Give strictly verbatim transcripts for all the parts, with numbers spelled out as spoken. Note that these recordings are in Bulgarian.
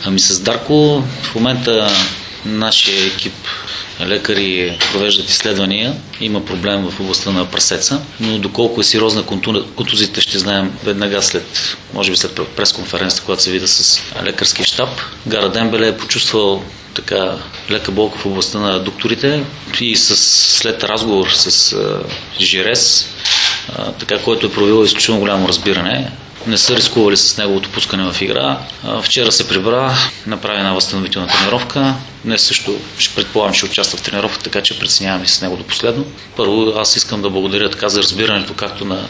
Ами с Дарко в момента нашия екип лекари провеждат изследвания. Има проблем в областта на прасеца, но доколко е сериозна контузията ще знаем веднага след, може би след пресконференцията, когато се вида с лекарски щаб. Гара Дембеле е почувствал така лека болка в областта на докторите и с, след разговор с а, Жирес, а, така, който е проявил изключително голямо разбиране. Не са рискували с неговото пускане в игра. Вчера се прибра, направи една възстановителна тренировка. Днес също ще предполагам, че участва в тренировка, така че преценяваме с него до последно. Първо, аз искам да благодаря така за разбирането, както на,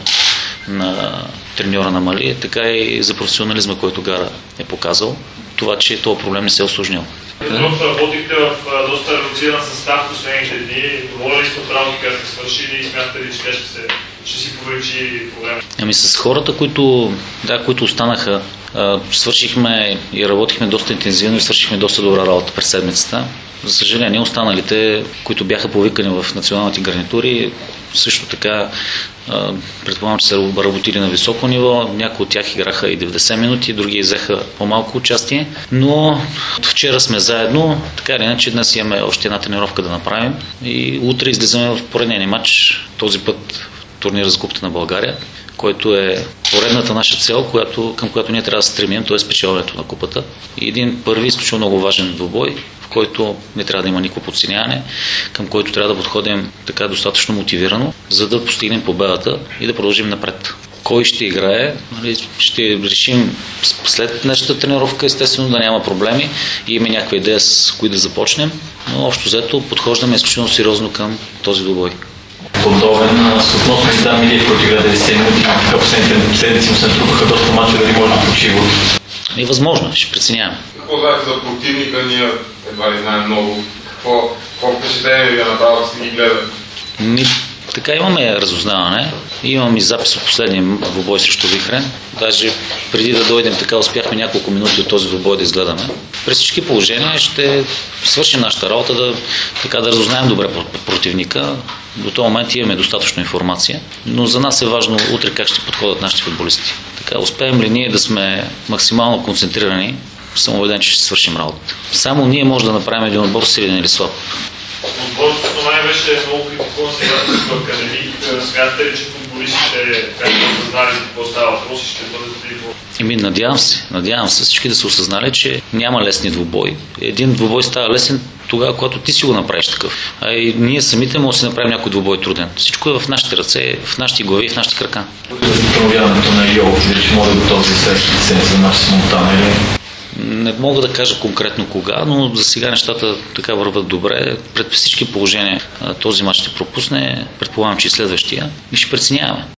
на треньора на Мали, така и за професионализма, който Гара е показал. Това, че този проблем не се е усложнил. Защото работихте в доста редуциран състав последните дни. Доволни сте от работа, как сте свършили и смятате ли, че ще, се, ще си повечи по време? Ами с хората, които, да, които останаха, свършихме и работихме доста интензивно и свършихме доста добра работа през седмицата. За съжаление, останалите, които бяха повикани в националните гарнитури, също така предполагам, че са работили на високо ниво. Някои от тях играха и деветдесет минути, други взеха по-малко участие. Но вчера сме заедно, така или иначе днес имаме още една тренировка да направим и утре излизаме в поредния ни матч, този път турнира за Купата на България, който е поредната наша цел, която, към която ние трябва да се стремим, т.е. спечелването на купата. И един първи изключително много важен двубой, в който не трябва да има никакво подценяване, към който трябва да подходим така достатъчно мотивирано, за да постигнем победата и да продължим напред. Кой ще играе, ще решим след днешната тренировка, естествено да няма проблеми и имаме някаква идея с кои да започнем, но общо взето подхождаме изключително сериозно към този двубой. Подобен с относно Идан Илиев, който игра деветдесет минути, така последните седмици му се натрупаха доста мача, дали може да почива. И възможно, ще преценяваме. Какво знаете за противника? Ние едва ли знаем много. Какво, какво впечатление ви е направо да сте ги гледали? Ми, така имаме разузнаване. Имам и запис от последния двубой срещу Вихрен. Даже преди да дойдем така успяхме няколко минути от този двубой да изгледаме. През всички положения ще свършим нашата работа да, така, да разузнаем добре противника. До този момент имаме достатъчно информация, но за нас е важно утре как ще подходят нашите футболисти. Така, успеем ли ние да сме максимално концентрирани, съм убеден, че ще свършим работа. Само ние може да направим един отбор силен или слаб. Отборът като май беше много критикуван сега в академик. Смятате ли, че футболистите как да осъзнали какво става въпрос и ще бъдат ли по... Еми, надявам се, надявам се всички да се осъзнали, че няма лесни двубой. Един двубой става лесен тогава, когато ти си го направиш такъв. А и ние самите може да си направим някой двубой труден. Всичко е в нашите ръце, в нашите глави и в нашите крака. Възстановяването на Йол, че може да този следващите за нашата смонтана или... Не мога да кажа конкретно кога, но за сега нещата така върват добре. Пред всички положения този мач ще пропусне, предполагам, че и следващия и ще преценяваме.